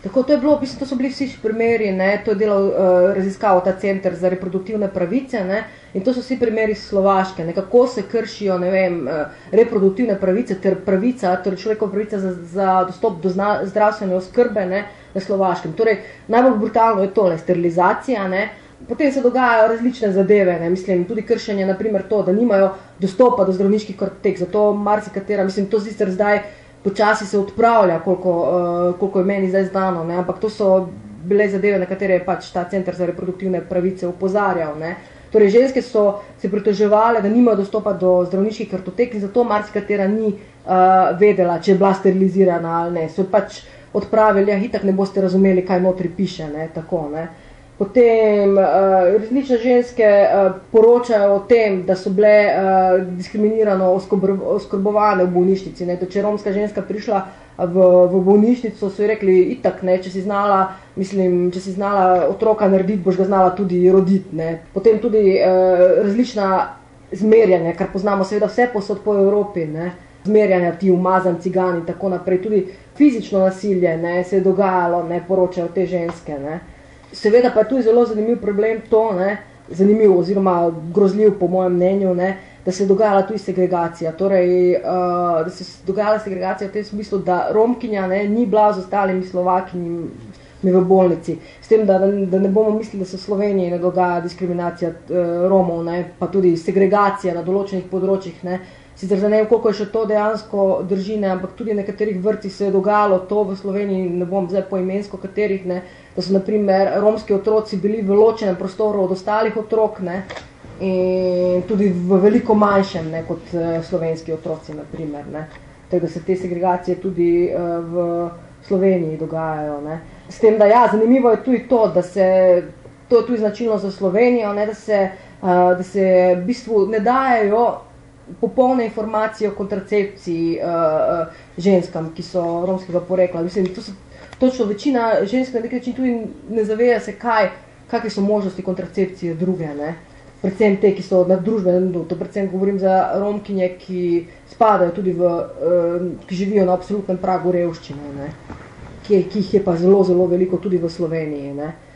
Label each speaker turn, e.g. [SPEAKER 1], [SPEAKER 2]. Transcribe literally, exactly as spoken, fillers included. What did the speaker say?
[SPEAKER 1] Tako, to je bilo, mislim, to so bili vsi primeri, ne, to je delal uh, raziskal ta center za reproduktivne pravice, ne, in to so vsi primeri Slovaške, ne, kako se kršijo, ne vem, uh, reproduktivne pravice ter pravica, torej človekova pravica za, za dostop do zna, zdravstvene oskrbe, ne, na Slovaškem. Torej, najbolj brutalno je tole, sterilizacija, ne, potem se dogajajo različne zadeve, ne, mislim, tudi kršenje, na primer to, da nimajo dostopa do zdravniških kartotek, zato marsikatera, mislim, to sicer zdaj počasi se odpravlja, koliko, uh, koliko je meni zdaj znano, ne? Ampak to so bile zadeve, na katere je pač ta center za reproduktivne pravice opozarjal. Ne? Torej, ženske so se pritoževale, da nimajo dostopa do zdravniških kartotek in zato marsikatera ni uh, vedela, če je bila sterilizirana ali ne. So pač odpravili, ja, itak ne boste razumeli, kaj notri piše, ne? Tako, ne? Potem uh, različne ženske uh, poročajo o tem, da so bile uh, diskriminirano oskrbovane v bolnišnici. Ne? To, če je romska ženska prišla v, v bolnišnico, so ji rekli, itak, ne? Če si znala, mislim, če si znala otroka narediti, boš ga znala tudi roditi. Ne? Potem tudi uh, različna zmerjanja, kar poznamo seveda vse posod po Evropi, ne? Zmerjanja ti umazan, cigani in tako naprej. Tudi fizično nasilje, ne? Se je dogajalo, ne? Poročajo te ženske. Ne? Seveda pa je tudi zelo zanimiv problem to, ne, zanimiv oziroma grozljiv po mojem mnenju, ne, da se je dogajala tudi segregacija. Torej, uh, da se je dogajala segregacija v tem smislu, da Romkinja, ne, ni bila z ostalimi Slovakinjami v bolnici. S tem, da, da ne bomo mislili, da se v Sloveniji ne dogaja diskriminacija uh, Romov, ne, pa tudi segregacija na določenih področjih. Ne. Sicer za ne vem, koliko je še to dejansko držine, ampak tudi v nekaterih vrtcih se je dogajalo to v Sloveniji, ne bom zdaj poimensko katerih, ne, da so na primer romski otroci bili v ločenem prostoru od ostalih otrok, ne, in tudi v veliko manjšem, ne, kot uh, slovenski otroci, na primer, ne. Tako da se te segregacije tudi uh, v Sloveniji dogajajo, ne. S tem, da ja, zanimivo je tudi to, da se, to je tudi značilno za Slovenijo, ne, da se, uh, da se v bistvu ne dajejo popolne informacije o kontracepciji uh, ženskam, ki so romskega porekla. Mislim, to so točno večina žensk na nek način tudi ne zaveja se, kaj, kakve so možnosti kontracepcije druge, ne. Predvsem te, ki so na družbenem dnu. To predvsem govorim za Romkinje, ki spadajo tudi v, uh, ki živijo na absolutnem pragu revščine, ne. Ki, ki jih je pa zelo, zelo veliko tudi v Sloveniji, ne.